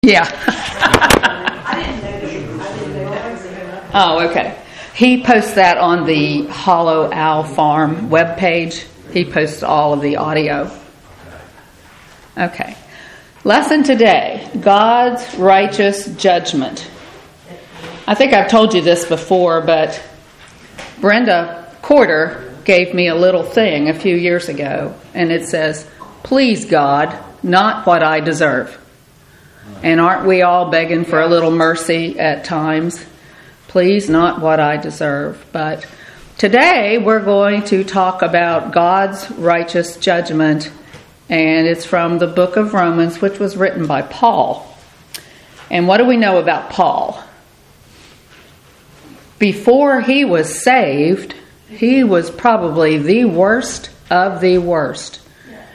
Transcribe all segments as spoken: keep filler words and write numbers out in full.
Yeah. Oh, okay. He posts that on the Hollow Owl Farm webpage. He posts all of the audio. Okay. Lesson today, God's righteous judgment. I think I've told you this before, but Brenda Corder gave me a little thing a few years ago, and it says, "Please, God, not what I deserve." And aren't we all begging for a little mercy at times? Please, not what I deserve. But today we're going to talk about God's righteous judgment, and it's from the book of Romans, which was written by Paul. And what do we know about Paul? Before he was saved, he was probably the worst of the worst.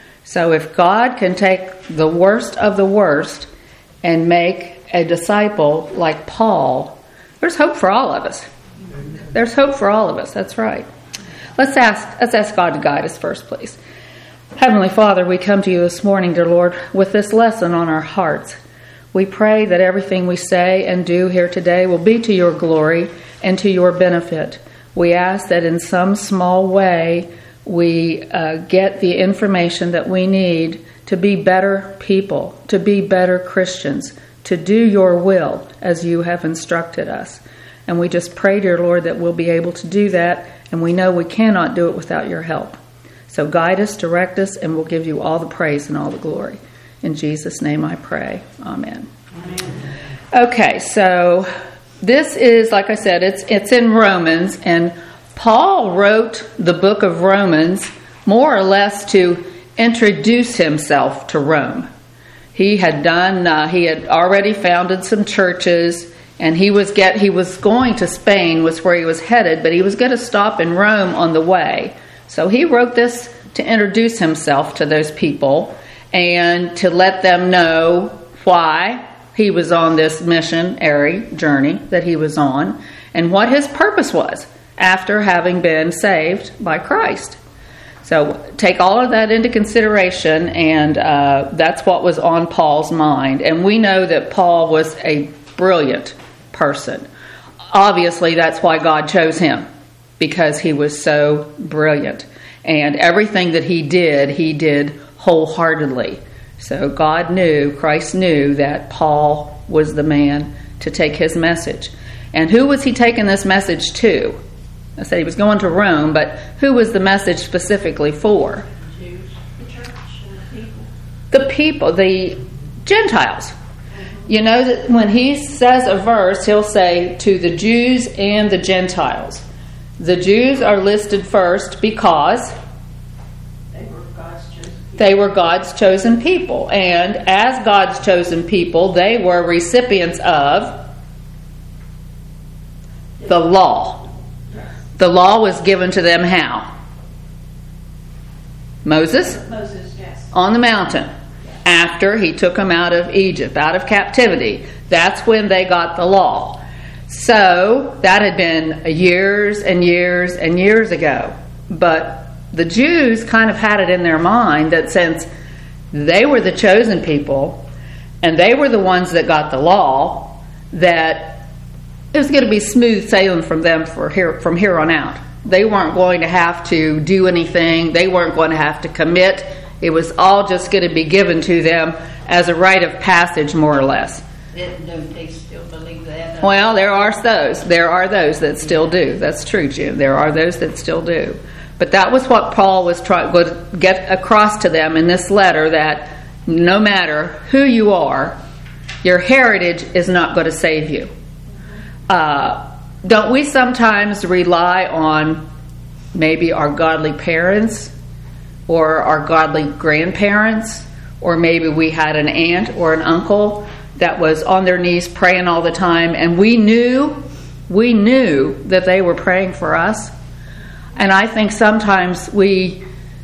So if God can take the worst of the worst and make a disciple like Paul, there's hope for all of us. There's hope for all of us. That's right. Let's ask, let's ask God to guide us first, please. Heavenly Father, we come to you this morning, dear Lord, with this lesson on our hearts. We pray that everything we say and do here today will be to your glory and to your benefit. We ask that in some small way we uh, get the information that we need to be better people, to be better Christians, to do your will as you have instructed us. And we just pray, dear Lord, that we'll be able to do that, and we know we cannot do it without your help. So guide us, direct us, and we'll give you all the praise and all the glory. In Jesus' name I pray. Amen. Amen. Okay, so this is, like I said, it's it's in Romans, and Paul wrote the book of Romans more or less to introduce himself to Rome. He had done, uh, he had already founded some churches, and he was get he was going to Spain, was where he was headed, but he was going to stop in Rome on the way. So he wrote this to introduce himself to those people and to let them know why he was on this missionary journey that he was on and what his purpose was after having been saved by Christ. So take all of that into consideration, and uh, that's what was on Paul's mind. And we know that Paul was a brilliant person. Obviously, that's why God chose him, because he was so brilliant. And everything that he did, he did wholeheartedly. So God knew, Christ knew that Paul was the man to take his message. And who was he taking this message to? I said he was going to Rome, but who was the message specifically for? The Jews, the church, and the people. The people, the Gentiles. You know that when he says a verse, he'll say to the Jews and the Gentiles. The Jews are listed first because they were God's chosen people. They were God's chosen people. And as God's chosen people, they were recipients of the law. The law was given to them how? Moses? Moses, yes. On the mountain. After he took them out of Egypt, out of captivity. That's when they got the law. So that had been years and years and years ago. But the Jews kind of had it in their mind that since they were the chosen people and they were the ones that got the law, that it was going to be smooth sailing from them for here, from here on out. They weren't going to have to do anything. They weren't going to have to commit. It was all just going to be given to them as a rite of passage, more or less. Don't they still believe that? Well, there are those. There are those that still do. That's true, Jim. There are those that still do. But that was what Paul was trying to get across to them in this letter, that no matter who you are, your heritage is not going to save you. Uh, don't we sometimes rely on maybe our godly parents or our godly grandparents, or maybe we had an aunt or an uncle that was on their knees praying all the time, and we knew, we knew that they were praying for us? And I think sometimes we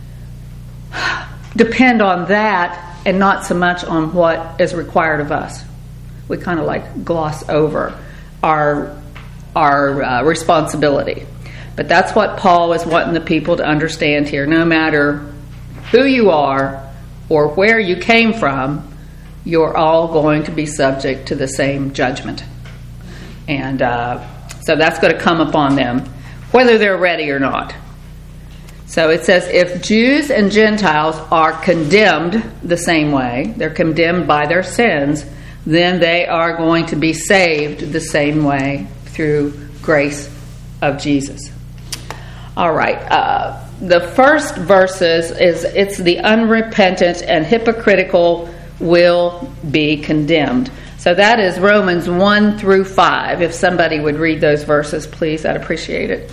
depend on that and not so much on what is required of us. We kind of like gloss over our our uh, responsibility. But that's what Paul is wanting the people to understand here. No matter who you are or where you came from, you're all going to be subject to the same judgment. And uh, so that's going to come upon them, whether they're ready or not. So it says, if Jews and Gentiles are condemned the same way, they're condemned by their sins, then they are going to be saved the same way through grace of Jesus. All right. Uh, the first verses is, it's the unrepentant and hypocritical will be condemned. So that is Romans one through five. If somebody would read those verses, please, I'd appreciate it.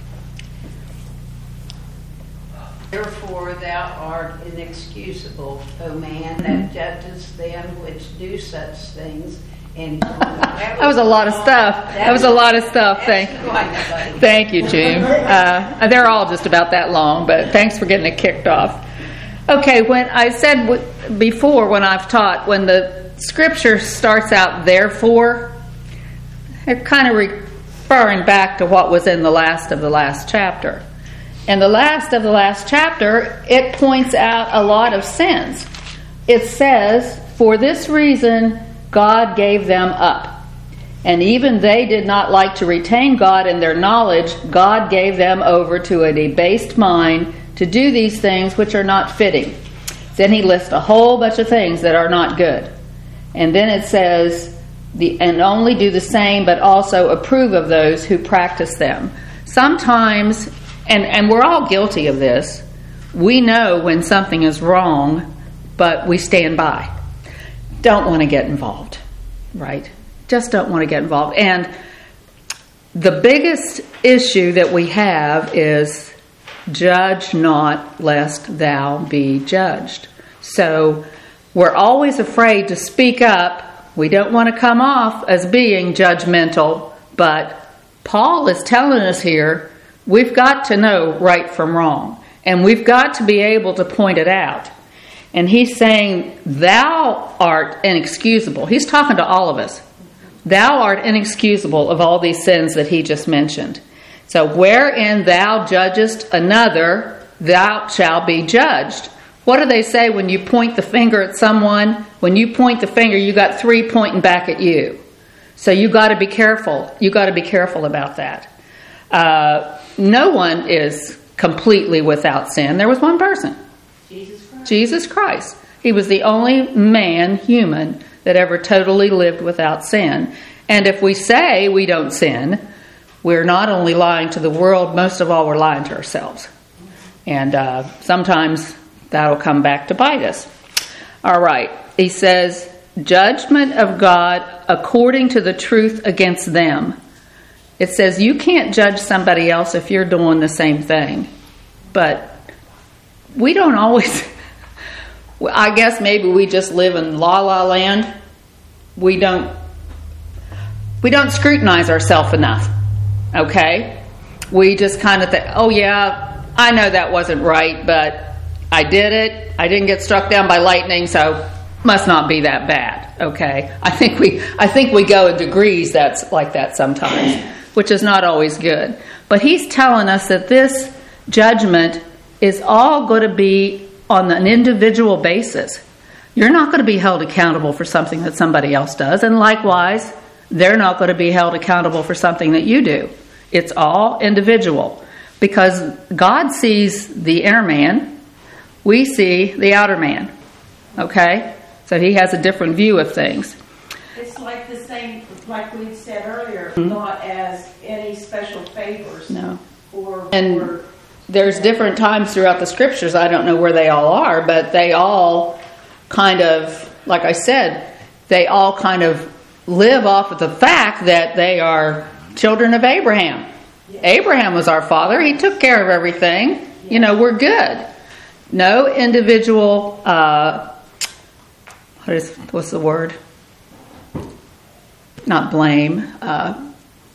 Therefore thou art inexcusable, O man, that judgest them which do such things. And that was a lot of stuff. That was a lot of stuff. Thank, thank you, June. Uh, they're all just about that long, but thanks for getting it kicked off. Okay, when I said w- before, when I've taught, when the scripture starts out, therefore, they're kind of referring back to what was in the last of the last chapter. In the last of the last chapter, it points out a lot of sins. It says, for this reason, God gave them up. And even they did not like to retain God in their knowledge. God gave them over to a debased mind to do these things which are not fitting. Then he lists a whole bunch of things that are not good. And then it says, the, and only do the same, but also approve of those who practice them. Sometimes, and, and we're all guilty of this, we know when something is wrong, but we stand by. Don't want to get involved, right? Just don't want to get involved. And the biggest issue that we have is judge not lest thou be judged. So we're always afraid to speak up. We don't want to come off as being judgmental, but Paul is telling us here, we've got to know right from wrong, and we've got to be able to point it out. And he's saying, thou art inexcusable. He's talking to all of us. Thou art inexcusable of all these sins that he just mentioned. So wherein thou judgest another, thou shalt be judged. What do they say when you point the finger at someone? When you point the finger, you got three pointing back at you. So you got to be careful. You got to be careful about that. Uh, no one is completely without sin. There was one person. Jesus Christ. Jesus Christ. He was the only man, human, that ever totally lived without sin. And if we say we don't sin, we're not only lying to the world, most of all, we're lying to ourselves. And uh, sometimes that'll come back to bite us. All right. He says, judgment of God according to the truth against them. It says you can't judge somebody else if you're doing the same thing. But we don't always, I guess maybe we just live in la la land. We don't, we don't scrutinize ourselves enough. Okay? We just kind of think, oh yeah, I know that wasn't right, but I did it. I didn't get struck down by lightning, so must not be that bad. Okay? I think we, I think we go in degrees that's like that sometimes, which is not always good. But he's telling us that this judgment is all going to be on an individual basis. You're not going to be held accountable for something that somebody else does, and likewise, they're not going to be held accountable for something that you do. It's all individual, because God sees the inner man, we see the outer man. Okay? So he has a different view of things. It's like the same, like we said earlier, Mm-hmm. not as any special favors. No. For, And for there's different times throughout the scriptures, I don't know where they all are, but they all kind of, like I said, they all kind of live off of the fact that they are children of Abraham. Yes. Abraham was our father. He took care of everything. Yes. You know, we're good. No individual, uh, what is, what's the word? Not blame. Uh,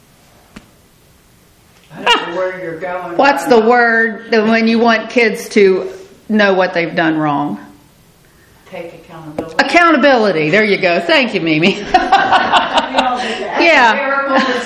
I don't know where you're going. What's the word that when you want kids to know what they've done wrong? Take accountability. Accountability. There you go. Thank you, Mimi. Yeah.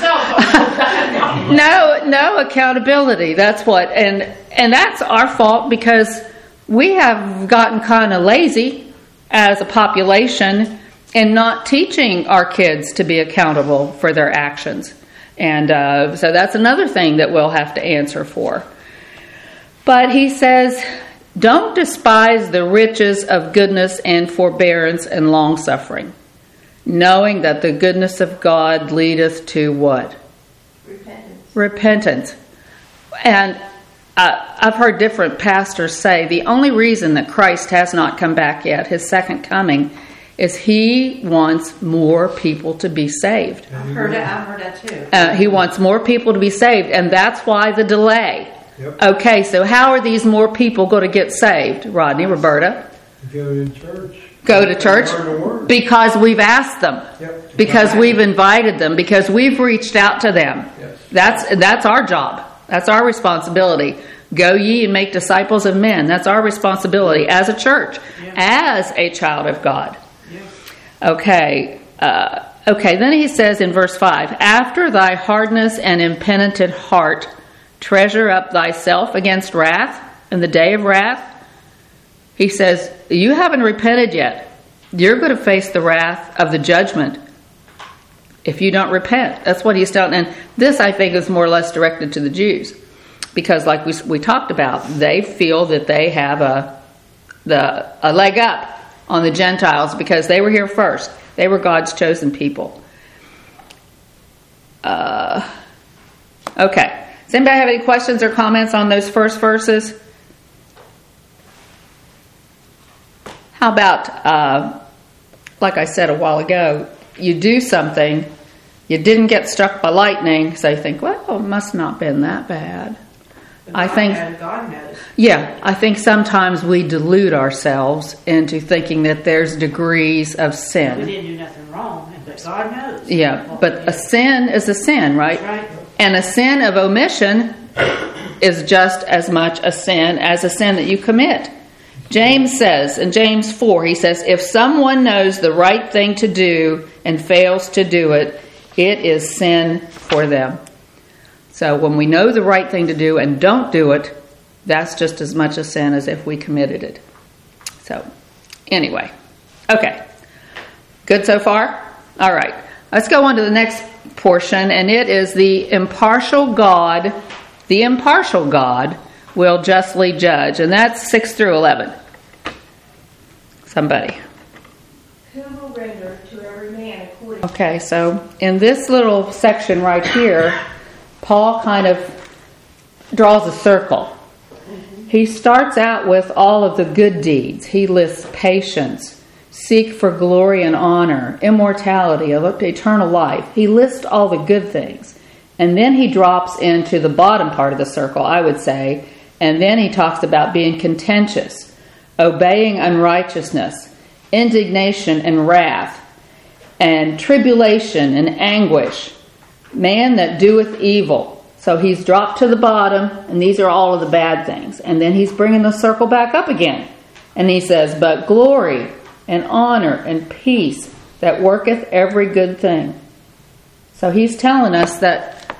No, no accountability. That's what, and and that's our fault, because we have gotten kind of lazy as a population and not teaching our kids to be accountable for their actions. And uh, so that's another thing that we'll have to answer for. But he says, don't despise the riches of goodness and forbearance and long-suffering, knowing that the goodness of God leadeth to what? Repentance. Repentance. And uh, I've heard different pastors say the only reason that Christ has not come back yet, his second coming, is he wants more people to be saved. I've heard that, I've heard that too. Uh, he wants more people to be saved, and that's why the delay. Yep. Okay, so how are these more people going to get saved, Rodney, Roberta? Go to church. Go to church? Learn the word. Because we've asked them. Yep. Because we've invited them. Because we've reached out to them. Yes. That's that's our job. That's our responsibility. Go ye and make disciples of men. That's our responsibility as a church, Yeah. as a child of God. Yeah. Okay. Uh, okay, then he says in verse five, after thy hardness and impenitent heart, treasure up thyself against wrath in the day of wrath. He says, you haven't repented yet. You're going to face the wrath of the judgment if you don't repent. That's what he's telling. And this, I think, is more or less directed to the Jews. Because like we, we talked about, they feel that they have a, the, a leg up on the Gentiles because they were here first. They were God's chosen people. Uh, okay. Does anybody have any questions or comments on those first verses? How about, uh, like I said a while ago, you do something, you didn't get struck by lightning, so you think, well, it must not have been that bad. But I God think, knows, God knows. yeah, I think sometimes we delude ourselves into thinking that there's degrees of We sin. didn't do nothing wrong, but God knows. Yeah, what but we a did. sin is a sin, right? Right. And a sin of omission is just as much a sin as a sin that you commit. James says, in James four, he says, if someone knows the right thing to do and fails to do it, it is sin for them. So when we know the right thing to do and don't do it, that's just as much a sin as if we committed it. So, anyway. Okay. Good so far? All right. Let's go on to the next portion, and it is the impartial God, the impartial God will justly judge. And that's six through eleven. Somebody. Who will render to every man according Okay, so in this little section right here, Paul kind of draws a circle. He starts out with all of the good deeds. He lists patience, seek for glory and honor, immortality, eternal life. He lists all the good things. And then he drops into the bottom part of the circle, I would say, and then he talks about being contentious, obeying unrighteousness, indignation and wrath, and tribulation and anguish, man that doeth evil. So he's dropped to the bottom, and these are all of the bad things. And then he's bringing the circle back up again. And he says, but glory and honor and peace that worketh every good thing. So he's telling us that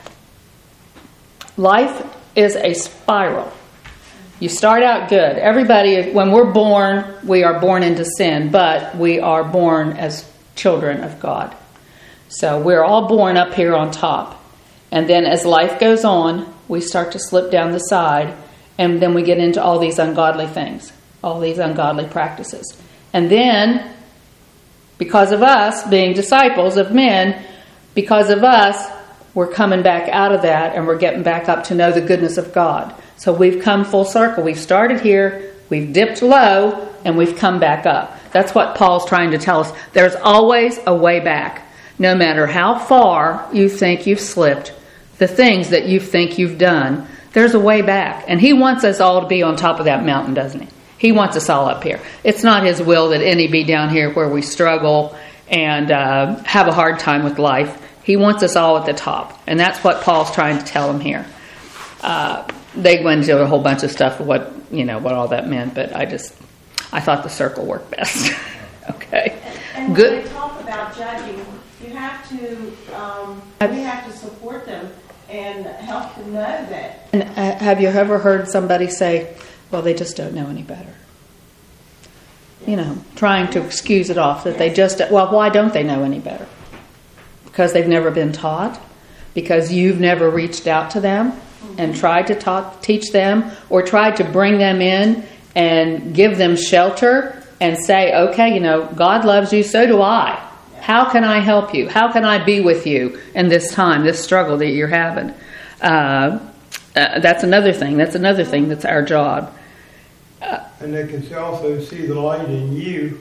life is a spiral. You start out good. Everybody, when we're born, we are born into sin, but we are born as children of God. So we're all born up here on top. And then as life goes on, we start to slip down the side, and then we get into all these ungodly things, all these ungodly practices. And then, because of us being disciples of men, because of us, we're coming back out of that, and we're getting back up to know the goodness of God. So we've come full circle. We've started here, we've dipped low, and we've come back up. That's what Paul's trying to tell us. There's always a way back. No matter how far you think you've slipped, the things that you think you've done, there's a way back. And he wants us all to be on top of that mountain, doesn't he? He wants us all up here. It's not his will that any be down here where we struggle and uh, have a hard time with life. He wants us all at the top. And that's what Paul's trying to tell them here. Uh, they went into a whole bunch of stuff of what, you know, what all that meant, but I just, I thought the circle worked best. Okay. And, and Good. when they talk about judging, you have to, um, we have to support them and help them know that. And uh, have you ever heard somebody say, well, they just don't know any better? you know, trying to excuse it off that they just, well, why don't they know any better? Because they've never been taught? Because you've never reached out to them and tried to talk, teach them, or tried to bring them in and give them shelter and say, okay, you know, God loves you, so do I. How can I help you? How can I be with you in this time, this struggle that you're having? Uh, uh, that's another thing. That's another thing that's our job. Uh, and they can also see the light in you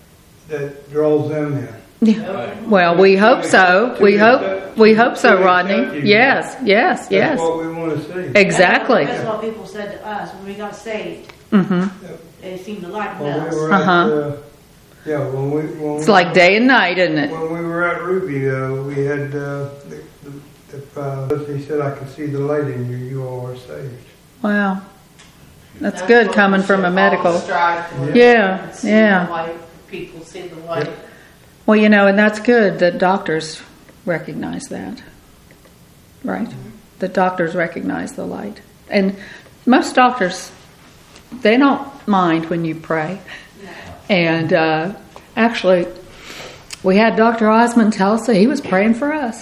that draws them in. Yeah. Well, we hope so. We hope we hope so, Rodney. Yes, yes, yes. That's what we want to see. Exactly. That's what people said to us when we got saved. Mm-hmm. They seemed to like When us. we were Uh-huh. at, uh, yeah, when we when It's we, like day and night, isn't it? when we were at Ruby, uh, we had uh, the, the, the, uh, he said, "I can see the light in you. You all are saved." Wow, that's good what coming we from a should medical. all strive for. Yeah, See yeah. the light. People see the light. Well, you know, and that's good that doctors recognize that, right? The doctors recognize the light, and most doctors, they don't mind when you pray. And uh, actually, we had Doctor Osmond tell us that he was praying for us.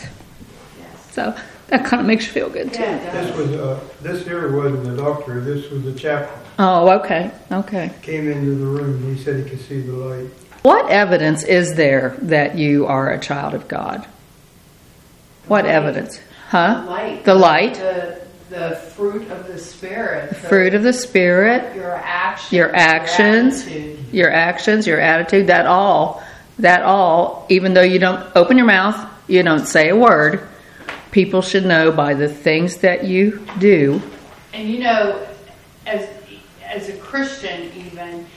So that kind of makes you feel good too. This was uh, this here wasn't the doctor. This was the chaplain. Oh, okay, okay. Came into the room. He said he could see the light. What evidence is there that you are a child of God? What light. evidence? Huh? The light. The light. The, the fruit of the Spirit. The Fruit of the Spirit. Your actions. Your actions. Your attitude. Your actions, your attitude, that all, that all, even though you don't open your mouth, you don't say a word, people should know by the things that you do. And you know, as as a Christian even,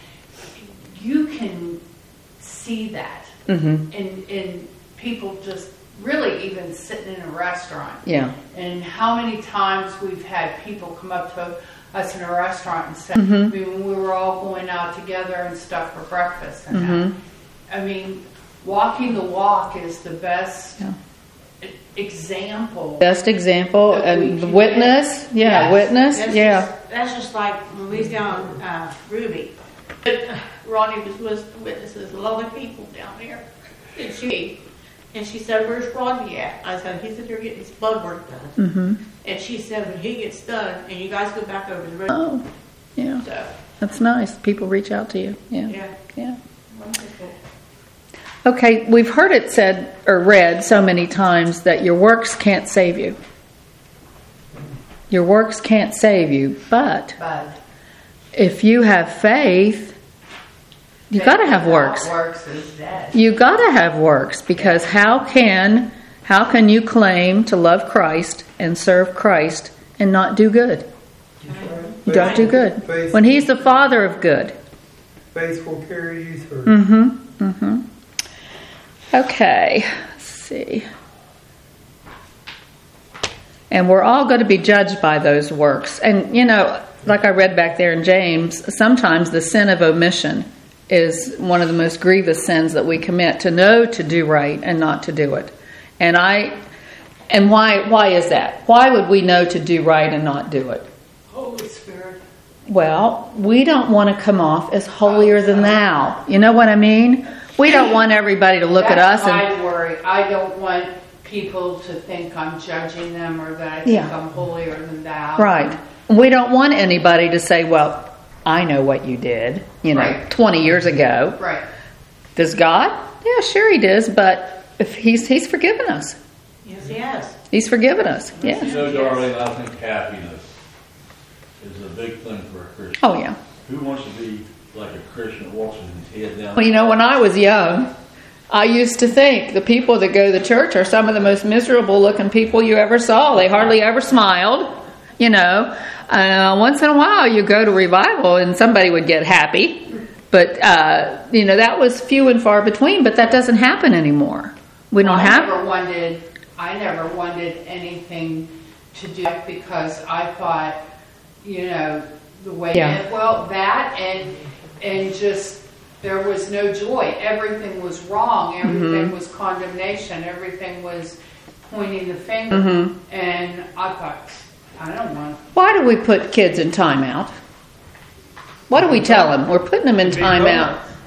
you can see that Mm-hmm. in, in people just really even sitting in a restaurant. Yeah. And how many times we've had people come up to us in a restaurant and say, Mm-hmm. I mean, when we were all going out together and stuff for breakfast and Mm-hmm. that. I mean, walking the walk is the best Yeah. e- example. Best example That we and the can witness. get. Yeah, Yes. witness. That's Yeah. Just, that's just like when we found uh, Ruby. But uh, Ronnie was with the witnesses, a lot of people down there. And she, and she said, "Where's Rodney at?" I said, "He's in there getting his blood work done." Mm-hmm. And she said, "When he gets done, and you guys go back over the road." Oh, yeah. So, That's nice. People reach out to you. Yeah. yeah, Yeah. wonderful. Okay, we've heard it said or read so many times that your works can't save you. Your works can't save you, but But if you have faith, you got to have works. Works is dead. You got to have works, because how can how can you claim to love Christ and serve Christ and not do good? You don't do good Faith, when He's the Father of good. faith will carry you through. Mm-hmm. Mm-hmm. Okay. Let's see. And we're all going to be judged by those works. And, you know, like I read back there in James, sometimes the sin of omission is one of the most grievous sins that we commit, to know to do right and not to do it. And I, and why, why is that? Why would we know to do right and not do it? Holy Spirit. Well, we don't want to come off as holier than thou. You know what I mean? We don't want everybody to look at us That's and my worry. I don't want people to think I'm judging them or that I think Yeah. I'm holier than thou. right. We don't want anybody to say, "Well, I know what you did, you know, Right. twenty years ago." Right. Does God? Yeah, sure He does, but if He's He's forgiven us. Yes, he has. He's forgiven us. You Yes. know, Darlene, I think happiness is a big thing for a Christian. Oh yeah. Who wants to be like a Christian that walks with his head down? Well, you know, when I was young, I used to think the people that go to church are some of the most miserable looking people you ever saw. They hardly ever smiled, you know. Uh, once in a while you go to revival and somebody would get happy. But, uh, you know, that was few and far between, but that doesn't happen anymore. We don't I have... never wanted, I never wanted anything to do it because I thought, you know, the way, Yeah. well, that and, and just, there was no joy. Everything was wrong. Everything Mm-hmm. was condemnation. Everything was pointing the finger. Mhm. And I thought, I don't want Why do we put kids in timeout? What do we tell them? We're putting them in To be timeout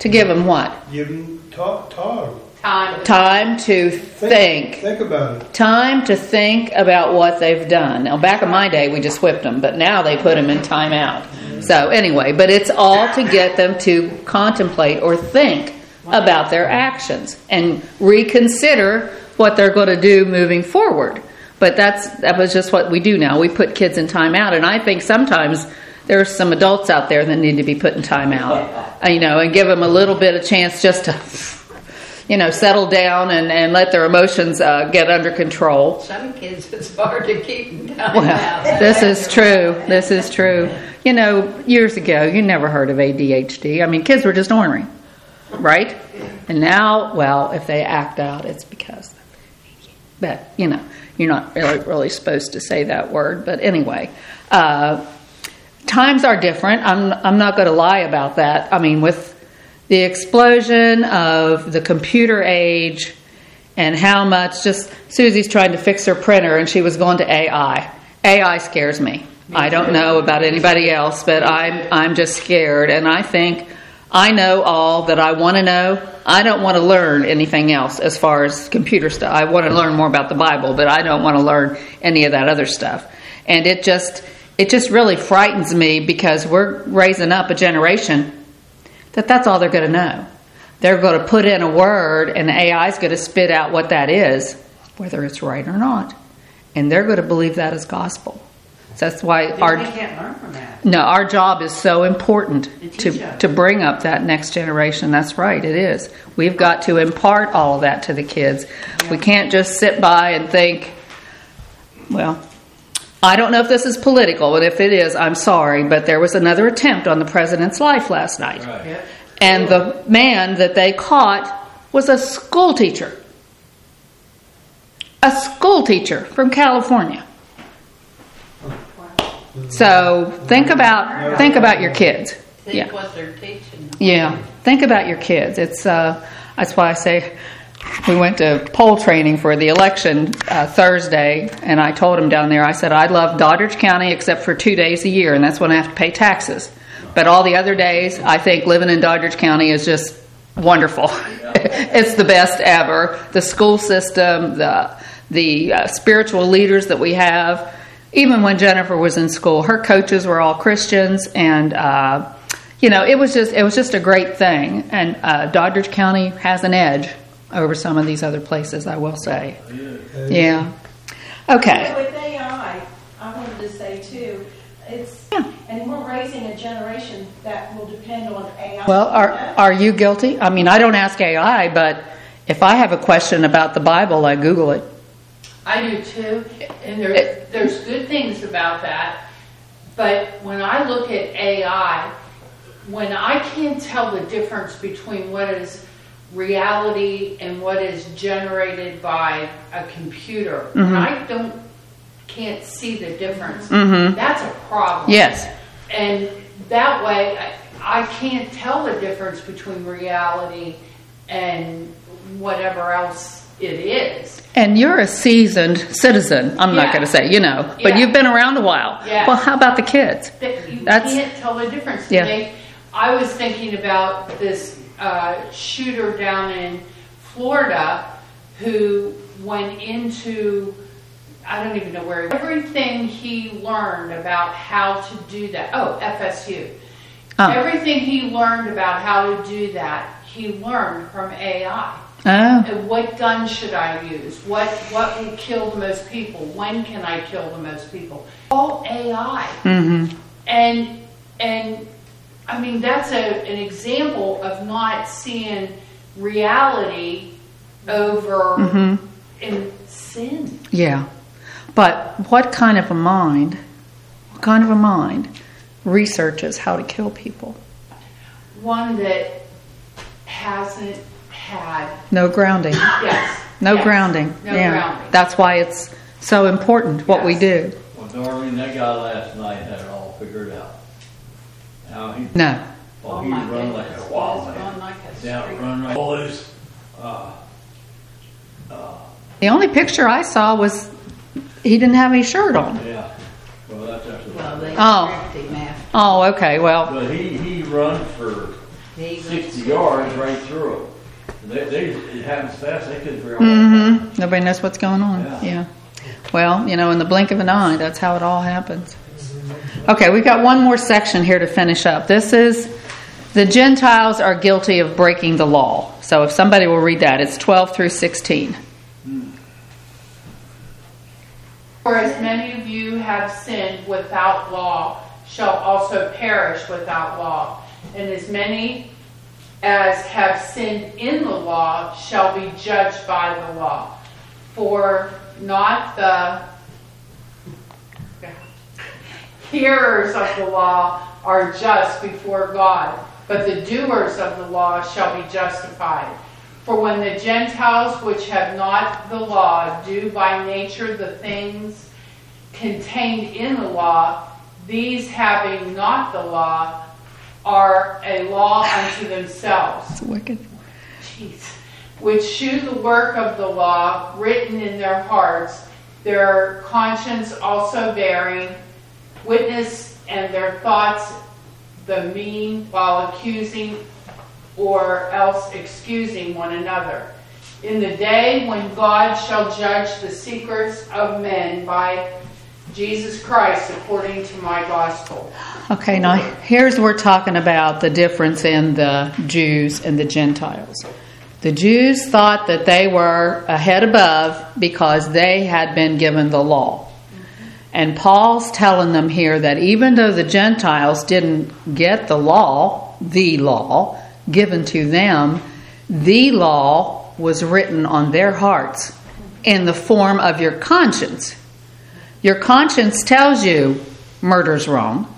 To give them what? Give them talk, talk. Time. Time to think. Think about it. Time to think about what they've done. Now, back in my day, we just whipped them, but now they put them in timeout. So anyway, but it's all to get them to contemplate or think about their actions and reconsider what they're going to do moving forward. But that's that was just what we do now. We put kids in timeout, and I think sometimes there's some adults out there that need to be put in timeout, you know, and give them a little bit of chance just to, you know, settle down and, and let their emotions uh, get under control. Some kids, it's hard to keep them down. Well, this is true. This is true. You know, years ago, you never heard of A D H D. I mean, kids were just ornery, right? And now, well, if they act out, it's because, but, you know, you're not really, really supposed to say that word. But anyway, uh, times are different. I'm, I'm not going to lie about that. I mean, with the explosion of the computer age and how much just Susie's trying to fix her printer and she was going to A I. A I scares me. I don't know about anybody else, but I'm I'm just scared. And I think I know all that I want to know. I don't want to learn anything else as far as computer stuff. I want to learn more about the Bible, but I don't want to learn any of that other stuff. And it just it just really frightens me because we're raising up a generation that that's all they're going to know. They're going to put in a word and the A I is going to spit out what that is, whether it's right or not. And they're going to believe that as gospel. So that's why our They can't learn from that. no, our job is so important To teach to them. to bring up that next generation. That's right, it is. We've got to impart all of that to the kids. We can't just sit by and think, well, I don't know if this is political, and if it is, I'm sorry, but there was another attempt on the president's life last night. Right. Yep. And the man that they caught was a school teacher. A school teacher from California. So think about think about your kids. Think Yeah. what they're teaching them. Yeah. Think about your kids. It's uh, that's why I say we went to poll training for the election uh, Thursday, and I told him down there, I said, I love Doddridge County except for two days a year, and that's when I have to pay taxes. But all the other days, I think living in Doddridge County is just wonderful. It's the best ever. The school system, the the uh, spiritual leaders that we have. Even when Jennifer was in school, her coaches were all Christians, and uh, you know, it was just it was just a great thing. And uh, Doddridge County has an edge over some of these other places, I will say. Yeah. Okay. With A I, I wanted to say too, it's, and we're raising a generation that will depend on A I. Well, are are you guilty? I mean, I don't ask A I, but if I have a question about the Bible, I Google it. I do too, and there's, there's good things about that. But when I look at A I, when I can't tell the difference between what is reality and what is generated by a computer, Mhm. when I don't can't see the difference, Mhm. that's a problem. Yes. And that way, I, I can't tell the difference between reality and whatever else it is. And you're a seasoned citizen. I'm not Yeah. going to say, you know, but Yeah. you've been around a while. Yeah. Well, how about the kids? That you That's- can't tell the difference. Yeah. They, I was thinking about this uh, shooter down in Florida who went into, I don't even know where, everything he learned about how to do that. Oh, F S U. Oh. Everything he learned about how to do that, he learned from A I. Oh. And what gun should I use? What what will kill the most people? When can I kill the most people? All A I. Mm-hmm. And and I mean that's a an example of not seeing reality over Mm-hmm. in sin. Yeah. But what kind of a mind, what kind of a mind researches how to kill people? One that hasn't had No grounding. yes. No yes, grounding. No yeah. grounding. That's why it's so important what we Yes. do. Well, Darlene, that guy last night had it all figured out. How he, No. oh, Oh he my run like goodness, a wild he's man. run like a Down, street. run right. Boys, uh, uh, The only picture I saw was he didn't have any shirt on. yeah. Well, that's actually. Well, they Oh. stripped him after. Oh, okay. Well, But he, he run for sixty yards right through them. They, they, it happens fast, they couldn't figure out. Mm-hmm. Nobody knows what's going on. Yeah. Yeah. Well, you know, in the blink of an eye, that's how it all happens. Okay, we've got one more section here to finish up. This is the Gentiles are guilty of breaking the law. So if somebody will read that, it's twelve through sixteen. For as many of you have sinned without law shall also perish without law. And as many as have sinned in the law shall be judged by the law. For not the hearers of the law are just before God, but the doers of the law shall be justified. For when the Gentiles which have not the law do by nature the things contained in the law, these having not the law are a law unto themselves. It's wicked. Jeez. Which shew the work of the law written in their hearts, their conscience also bearing witness, and their thoughts the mean, while accusing or else excusing one another. In the day when God shall judge the secrets of men by Jesus Christ according to my gospel. Okay, now here's we're talking about the difference in the Jews and the Gentiles. The Jews thought that they were a head above because they had been given the law. And Paul's telling them here that even though the Gentiles didn't get the law, the law, given to them, the law was written on their hearts in the form of your conscience. Your conscience tells you murder's wrong,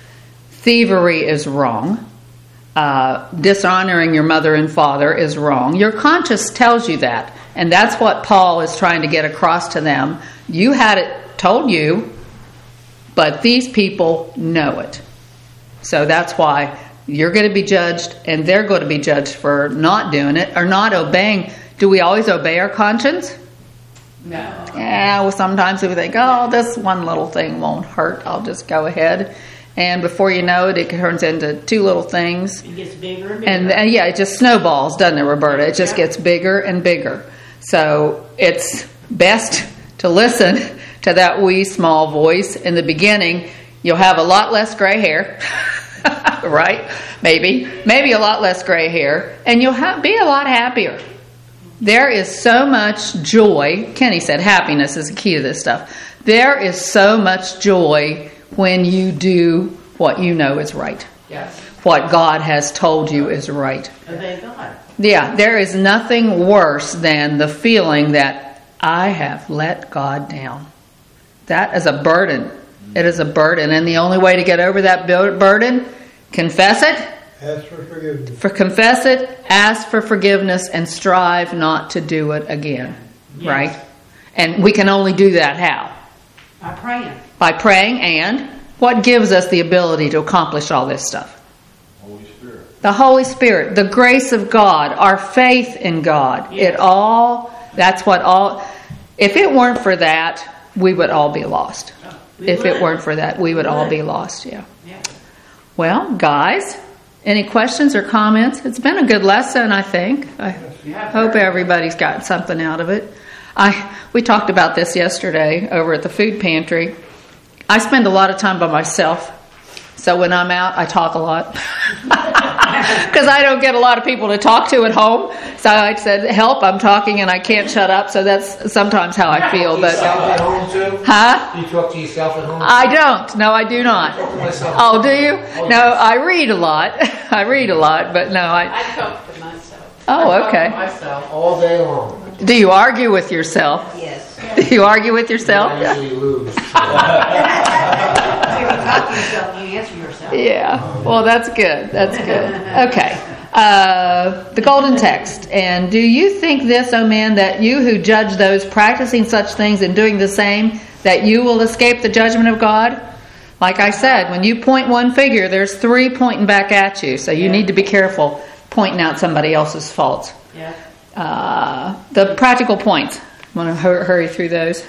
thievery is wrong, uh, dishonoring your mother and father is wrong. Your conscience tells you that. And that's what Paul is trying to get across to them. You had it told you, but these people know it. So that's why you're going to be judged and they're going to be judged for not doing it or not obeying. Do we always obey our conscience? No. Yeah, well, sometimes we think, oh, this one little thing won't hurt. I'll just go ahead. And before you know it, it turns into two little things. It gets bigger and bigger. And, and yeah, it just snowballs, doesn't it, Roberta? It just gets bigger and bigger. So it's best to listen to that wee small voice. In the beginning, you'll have a lot less gray hair, right? Maybe. Maybe a lot less gray hair. And you'll have, be a lot happier. There is so much joy. Kenny said happiness is the key to this stuff. There is so much joy when you do what you know is right. Yes. What God has told you is right. Obey God. Yeah, there is nothing worse than the feeling that I have let God down. That is a burden. It is a burden. And the only way to get over that burden, confess it. Ask for forgiveness. For confess it, ask for forgiveness, and strive not to do it again. Yes. Right? And we can only do that how? By praying. By praying, and what gives us the ability to accomplish all this stuff? Holy Spirit. The Holy Spirit, the grace of God, our faith in God. Yes. It all, that's what all, if it weren't for that, we would all be lost. Oh, we If it would. weren't for that, we would We all would. be lost, yeah. Yeah. Well, guys, any questions or comments? It's been a good lesson, I think. I Yeah, hope very everybody's gotten something out of it. I we talked about this yesterday over at the food pantry. I spend a lot of time by myself, so when I'm out, I talk a lot. Because I don't get a lot of people to talk to at home. So I said, help, I'm talking and I can't shut up. So that's sometimes how I feel. But yourself at home too? Huh? You talk to yourself at home? I don't. No, I do not. talk to myself. Oh, do you? No, I read a lot. I read a lot, but no, I... I talk to myself. Oh, okay. Myself. All day long. Do you argue with yourself? Yes. Do you argue with yourself? I usually lose. If you talk to yourself, you answer yourself. Yeah. Well, that's good. That's good. Okay. Uh, the golden text. And do you think this, O man, that you who judge those practicing such things and doing the same, that you will escape the judgment of God? Like I said, when you point one figure, there's three pointing back at you. So you Yeah. need to be careful pointing out somebody else's faults. Yeah. Uh, the practical points. Want to hur- hurry through those?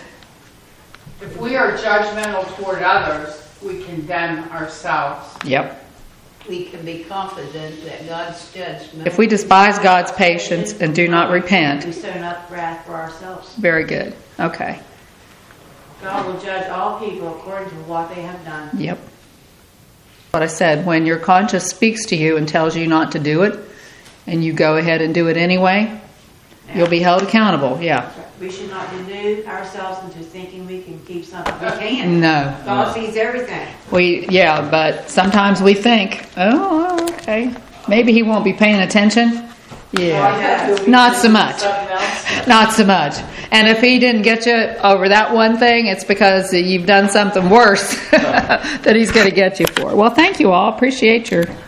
If we are judgmental toward others, we condemn ourselves. Yep. we can be confident that God's judgment. If we despise God's patience and do not repent. We sow enough wrath for ourselves. Very good. Okay. God will judge all people according to what they have done. Yep. What I said, when your conscience speaks to you and tells you not to do it, and you go ahead and do it anyway, you'll be held accountable. Yeah. We should not delude ourselves into thinking we can keep something. We can't. No. God sees everything. We, yeah, but sometimes we think, oh, okay, maybe he won't be paying attention. Yeah. Not so much. Not so much. And if he didn't get you over that one thing, it's because you've done something worse that he's going to get you for. Well, thank you all. Appreciate your